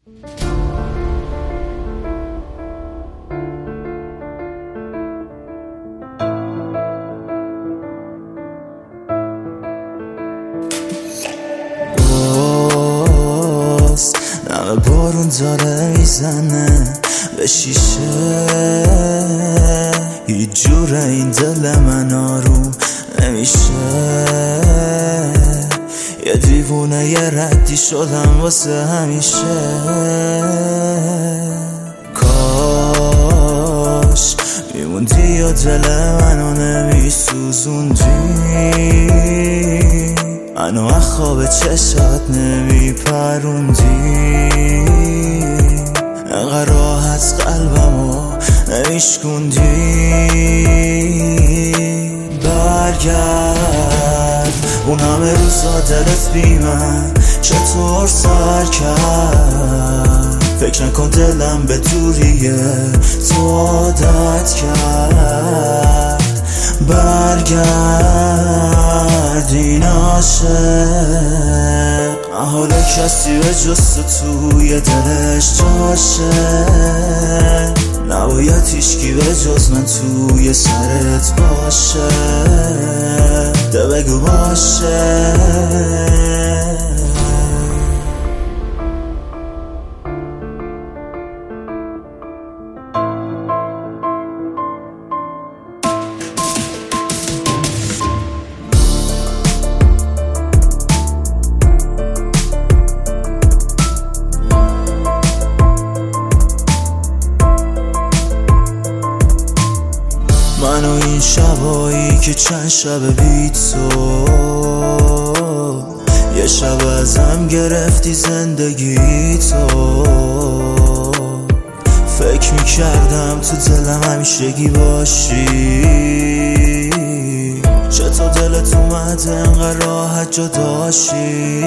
نمه بارون داره میزنه به شیشه، هیچ جوره این دل من آروم نمیشه. یه دیوونه یه ردی شدم واسه همیشه. کاش میموندی و دل منو نمیسوزوندی، منو از خواب چشات نمیپروندی، انقدر راحت قلبمو نمیشکوندی. برگرد اون همه روزا دلت بی من چطور سر کرد، فکر نکن دلم به دوریه تو عادت کرد. برگرد این عاشق حال کسی به جز تو توی دلش جاشه، نباید هیچکی به جز من توی سرت باشه. ده بگو باشه. من و این شبایی که چند شب بی تو، یه شب ازم گرفتی زندگی تو. فکر میکردم تو دلم همیشگی باشی، چطور دلت اومده انقدر راحت جداشی.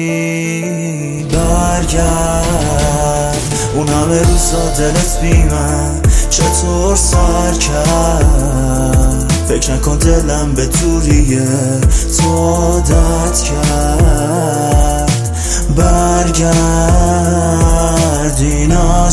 برگرد اون همه روزا دلت بی من چطور سر کرد، فکر نکن دلم به دوریه تو عادت کرد. برگرد این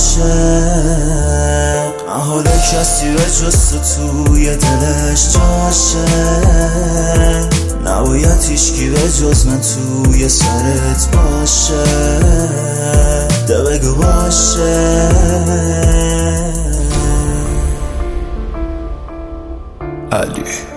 عاشق حال کسی به جز تو توی دلش جاشه، نباید هیچکی به جز من توی سرت باشه. ده بگو باشه. علی